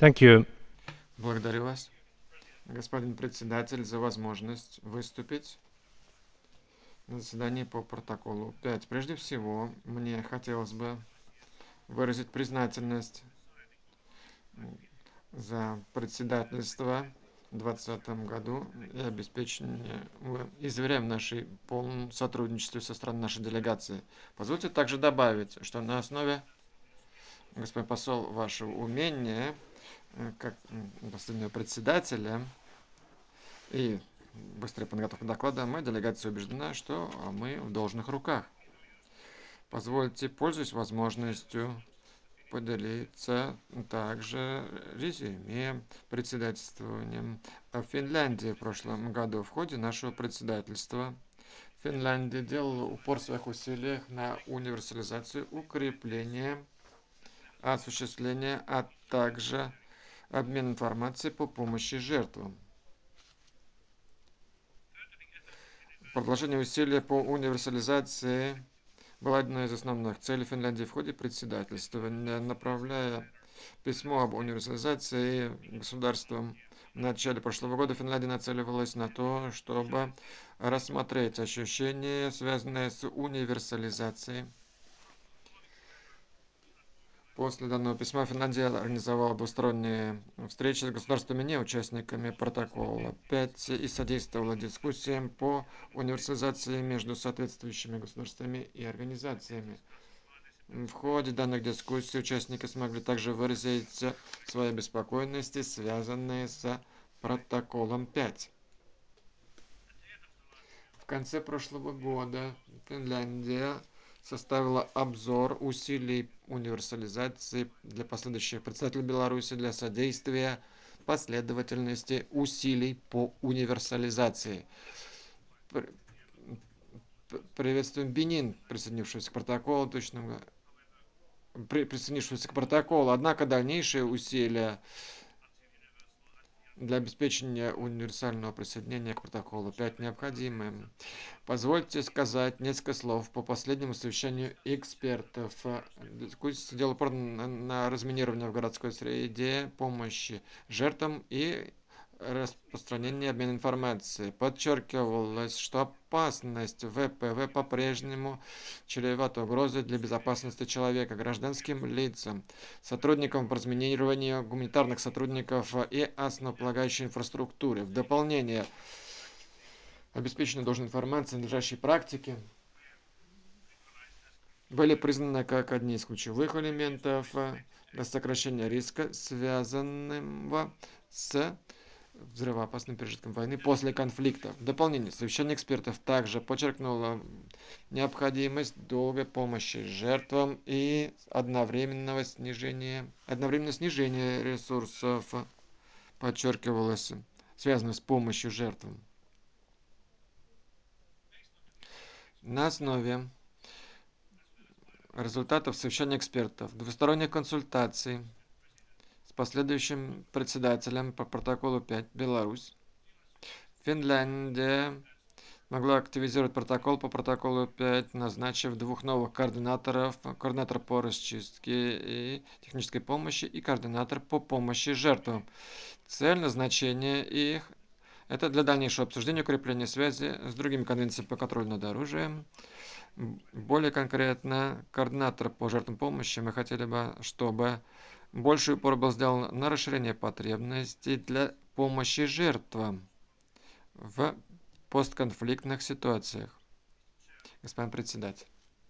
Thank you. Благодарю вас, господин председатель, за возможность выступить на заседании по протоколу 5. Прежде всего, мне хотелось бы выразить признательность за председательство в 2020 году и обеспечение. Мы изверяем нашей полном сотрудничестве со стороны нашей делегации. Позвольте также добавить, что на основе, господин посол, вашего умения как последнего председателя и быстрая подготовка доклада, моя делегация убеждена, что мы в должных руках. Позвольте, пользуясь возможностью, поделиться также резюме председательствованием в Финляндии в прошлом году. В ходе нашего председательства Финляндия делала упор в своих усилиях на универсализацию, укрепление, осуществление, а также обмен информацией по помощи жертвам. Продолжение усилий по универсализации была одной из основных целей Финляндии в ходе председательствования, направляя письмо об универсализации государствам. В начале прошлого года Финляндия нацеливалась на то, чтобы рассмотреть ощущения, связанные с универсализацией. После данного письма Финляндия организовала двусторонние встречи с государствами, не участниками протокола 5 и содействовала дискуссиям по универсализации между соответствующими государствами и организациями. В ходе данных дискуссий участники смогли также выразить свои беспокойности, связанные с протоколом 5. В конце прошлого года Финляндия составила обзор усилий универсализации для последующих председателей Беларуси для содействия последовательности усилий по универсализации. Приветствуем Бенин, присоединившийся к протоколу, присоединившегося к протоколу. Однако дальнейшие усилия для обеспечения универсального присоединения к протоколу 5 необходимы. Позвольте сказать несколько слов по последнему совещанию экспертов. Дискуссия делала упор на разминирование в городской среде, помощи жертвам и распространение обмена информацией. Подчеркивалось, что опасность ВПВ по-прежнему чревата угрозой для безопасности человека, гражданским лицам, сотрудникам по разминированию, гуманитарных сотрудников и основополагающей инфраструктуре. В дополнение, обеспечение должной информации, надлежащей практики были признаны как одни из ключевых элементов для сокращения риска, связанного с взрывоопасным пережитком войны после конфликта. В дополнение, совещание экспертов также подчеркнуло необходимость долгой помощи жертвам и одновременное снижение ресурсов, подчеркивалось, связанное с помощью жертвам. На основе результатов совещания экспертов, двусторонних консультаций с последующим председателем по протоколу 5 Беларусь, Финляндия могла активизировать протокол по протоколу 5, назначив двух новых координаторов, координатор по расчистке и технической помощи и координатор по помощи жертвам. Цель назначения их – это для дальнейшего обсуждения и укрепления связи с другими конвенциями по контролю над оружием. Более конкретно, координатор по жертвам помощи мы хотели бы, чтобы больший упор был сделан на расширение потребностей для помощи жертвам в постконфликтных ситуациях. Господин председатель.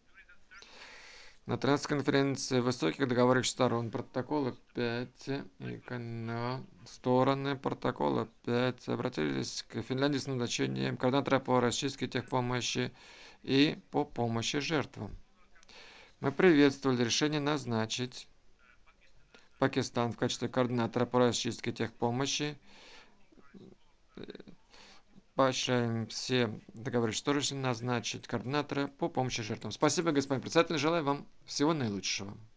На 13 конференции высоких договорных сторон протокола 5 и стороны протокола 5 обратились к Финляндии с назначением координатора по расчистке техпомощи и по помощи жертвам. Мы приветствовали решение назначить Пакистан в качестве координатора по расчистке техпомощи. Поощряем все договорившиеся стороны назначить координатора по помощи жертвам. Спасибо, господин председатель. Желаю вам всего наилучшего.